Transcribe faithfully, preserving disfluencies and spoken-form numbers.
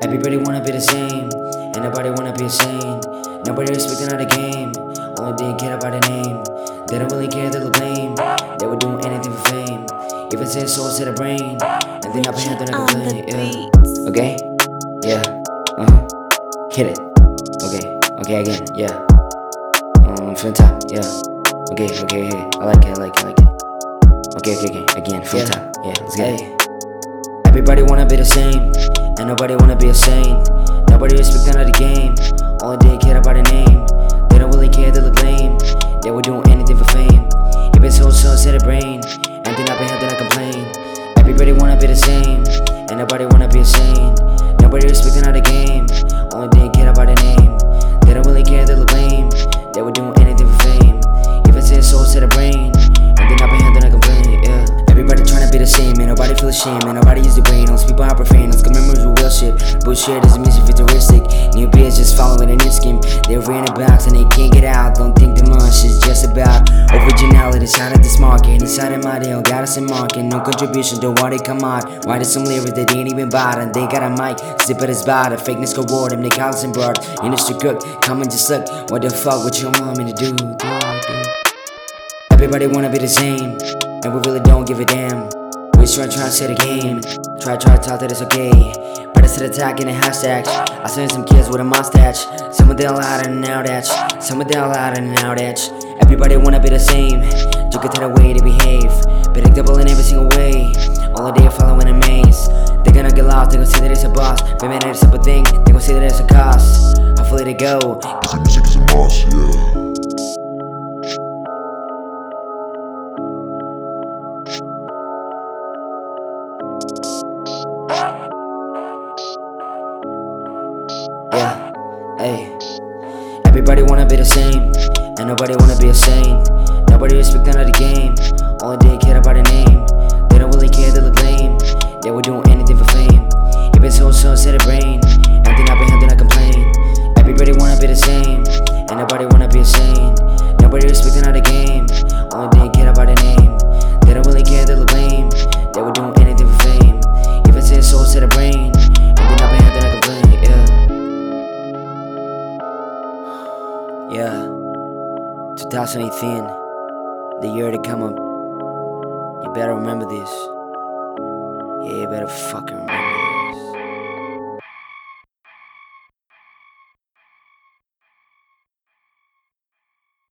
Everybody wanna be the same, and nobody wanna be insane. Nobody respecting how the game, only they care about the name. They don't really care, they'll blame. They would do anything for fame. If it's their soul to the brain, and then I'll be handling the complaint. Yeah. Okay? Yeah. Uh huh. Hit it. Okay. Okay, again. Yeah. Um, from the top. Yeah. Okay, okay, okay. I like it, I like it, I like it. Okay, okay, okay. Again, from the top. Yeah, let's get it. Everybody wanna be the same, and nobody wanna be insane. Nobody respecting how the game, only they care about the name. They don't really care, they look lame. They would do anything for fame. If it's whole soul to the brain, and then I be having to complain. Everybody wanna be the same, and nobody wanna be insane. Nobody respecting how the game, only they care about the name. They don't really care, they look lame. They would do anything for fame. If it's their soul to the brain, and then I be having to complain. Yeah. Everybody tryna be the same, and nobody feel ashamed, and nobody use the brain. Those people are profane, those good memories with real shit. Bullshit is music futuristic. New beers just following a new scheme. They're in a box and they can't get out. Don't think too much, it's just about originality. Shout out this market, inside of my deal, got us in market. No contribution to what they come out. Writing some lyrics that they ain't even bought, and they got a mic, zip it as bad. A fakeness go ward them, they call us in broad. Industry cook, come and just look. What the fuck, what you want me to do? do, do. Everybody wanna be the same, and we really don't give a damn. We just try try to say the game. Try try to talk that it's okay. But instead of attacking the hashtags, I seen some kids with a mustache. Some of them out and out edge. Some of them out and out edge. Everybody wanna be the same. You can tell the way they behave. Predictable in every single way. All day following a maze. They're gonna get lost, they gon' say that it's a boss. Maybe it's a simple thing, they gon' say that it's a cost. Hopefully they go. Cause music is a boss, yeah. Yeah, hey. Everybody wanna be the same, and nobody wanna be insane. Nobody respecting how the game, only they care about the name. They don't really care, they look lame. They would do anything for fame. If it's whole soul to the brain, and then I be having to complain. Everybody wanna be the same, and nobody wanna be insane. Nobody respecting how the game, only they care about the name. They don't really care, they look lame. They would do anything for fame. If it's their soul to the brain, and then I be having to complain. Yeah. Yeah, twenty eighteen, the year to come up. You better remember this. Yeah, you better fucking remember.